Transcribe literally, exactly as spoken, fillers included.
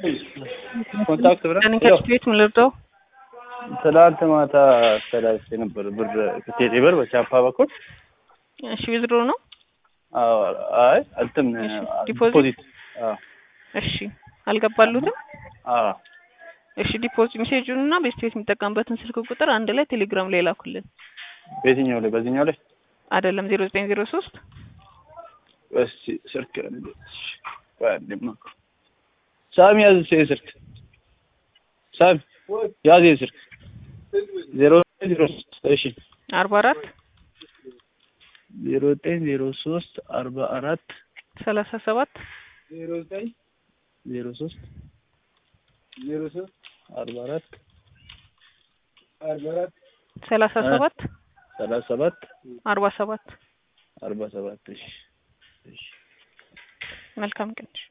ኮንታክት ብራ እኔ ከስፔት ምልርደው ትላንት ማታ ሰላሳ ነበር ብር ከቴሌ ብር በቻፓ በኩል እሺ ዊዝድሮ ነው አዎ አይ አልተም ዲፖዚት አዎ እሺ አልገባሉትም አዎ እሺ ዲፖዚት ሜሴጁን እና በስቴት የሚጠቀምበትን ስልክ ቁጥር አንድ ላይ ቴሌግራም ላይ ላኩልን በዚህኛው ላይ በዚህኛው ላይ አይደለም ዜሮ ዘጠኝ ዜሮ ሶስት እሺ ስልክ ወንድም ሳሚ ያዝ ስልክ ሳሚ ያዝ ስልክ ዜሮ ዜሮ ሶስት እሺ አርባ አራት ዜሮ ዘጠኝ ዜሮ ሶስት አርባ አራት ሰላሳ ሰባት ዜሮ ዘጠኝ ዜሮ ሶስት ዜሮ ሶስት አርባ አራት አርባ አራት ሰላሳ ሰባት ሰላሳ ሰባት አርባ ሰባት አርባ ሰባት እሺ እሺ መልካም ቀን